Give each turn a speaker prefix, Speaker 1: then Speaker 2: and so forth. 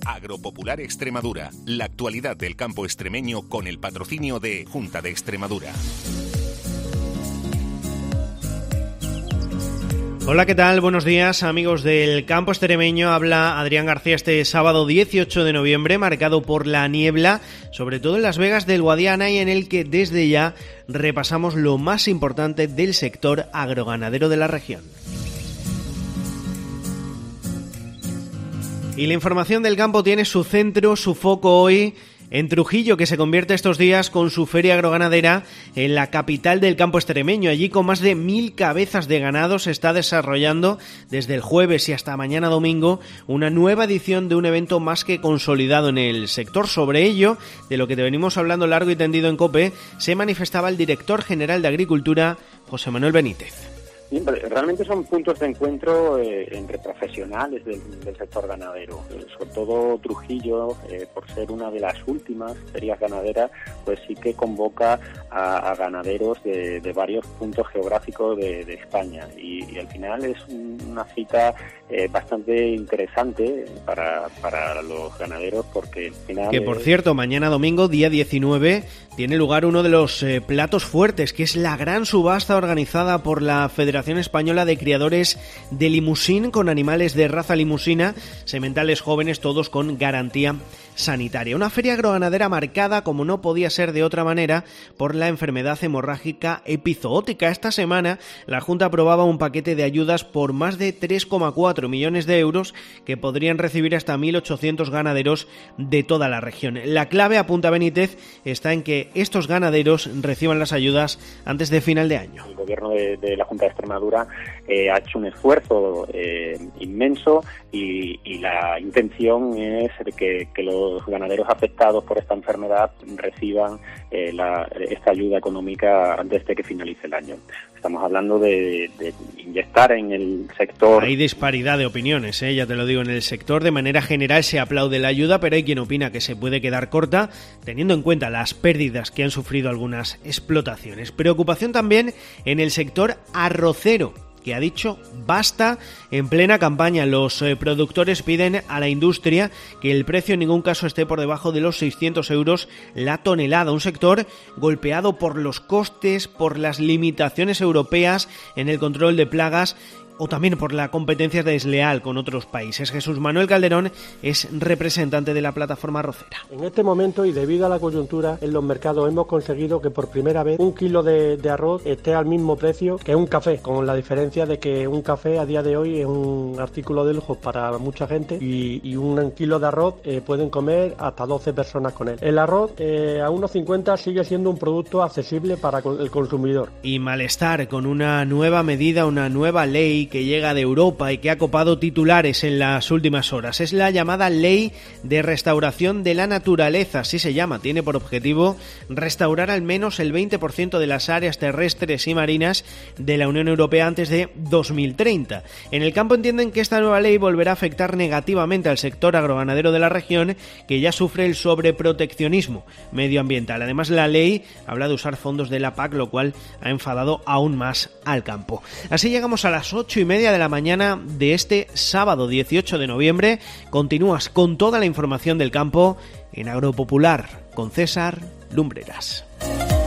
Speaker 1: Agropopular Extremadura, la actualidad del campo extremeño con el patrocinio de Junta de Extremadura.
Speaker 2: Hola, ¿qué tal? Buenos días, amigos del campo extremeño. Habla Adrián García este sábado 18 de noviembre, marcado por la niebla, sobre todo en las vegas del Guadiana, y en el que desde ya repasamos lo más importante del sector agroganadero de la región. Y la información del campo tiene su centro, su foco hoy en Trujillo, que se convierte estos días con su feria agroganadera en la capital del campo extremeño. Allí, con más de 1.000 cabezas de ganado, se está desarrollando desde el jueves y hasta mañana domingo una nueva edición de un evento más que consolidado en el sector. Sobre ello, de lo que te venimos hablando largo y tendido en COPE, se manifestaba el director general de Agricultura, José Manuel Benítez.
Speaker 3: Realmente son puntos de encuentro entre profesionales del sector ganadero. Sobre todo Trujillo, por ser una de las últimas ferias ganaderas, pues sí que convoca a ganaderos de varios puntos geográficos de España. Y al final es una cita bastante interesante para los ganaderos, porque al final...
Speaker 2: Que por cierto, mañana domingo, día 19, tiene lugar uno de los platos fuertes, que es la gran subasta organizada por la Federación Española de Criadores de Limusín, con animales de raza limusina, sementales jóvenes, todos con garantía sanitaria. Una feria agroganadera marcada, como no podía ser de otra manera, por la enfermedad hemorrágica epizootica. Esta semana la Junta aprobaba un paquete de ayudas por más de 3,4 millones de euros que podrían recibir hasta 1.800 ganaderos de toda la región. La clave, apunta Benítez, está en que estos ganaderos reciban las ayudas antes de final de año.
Speaker 3: El gobierno de la Junta de Extremadura ha hecho un esfuerzo inmenso y la intención es que los ganaderos afectados por esta enfermedad reciban esta ayuda económica antes de que finalice el año. Estamos hablando de inyectar en el sector...
Speaker 2: Hay disparidad de opiniones, ya te lo digo, en el sector. De manera general se aplaude la ayuda, pero hay quien opina que se puede quedar corta, teniendo en cuenta las pérdidas que han sufrido algunas explotaciones. Preocupación también en el sector arrocero, que ha dicho basta en plena campaña. Los productores piden a la industria que el precio en ningún caso esté por debajo de los 600 euros la tonelada. Un sector golpeado por los costes, por las limitaciones europeas en el control de plagas, o también por la competencia desleal con otros países. Jesús Manuel Calderón es representante de la plataforma arrocera.
Speaker 4: En este momento, y debido a la coyuntura en los mercados, hemos conseguido que por primera vez un kilo de arroz esté al mismo precio que un café, con la diferencia de que un café a día de hoy es un artículo de lujo para mucha gente y un kilo de arroz pueden comer hasta 12 personas con él. El arroz a 1,50 sigue siendo un producto accesible para el consumidor.
Speaker 2: Y malestar con una nueva medida, una nueva ley que llega de Europa y que ha copado titulares en las últimas horas. Es la llamada Ley de Restauración de la Naturaleza, así se llama. Tiene por objetivo restaurar al menos el 20% de las áreas terrestres y marinas de la Unión Europea antes de 2030. En el campo entienden que esta nueva ley volverá a afectar negativamente al sector agroganadero de la región, que ya sufre el sobreproteccionismo medioambiental. Además, la ley habla de usar fondos de la PAC, lo cual ha enfadado aún más al campo. Así llegamos a las 8:30 de la mañana de este sábado 18 de noviembre. Continúas con toda la información del campo en Agropopular con César Lumbreras.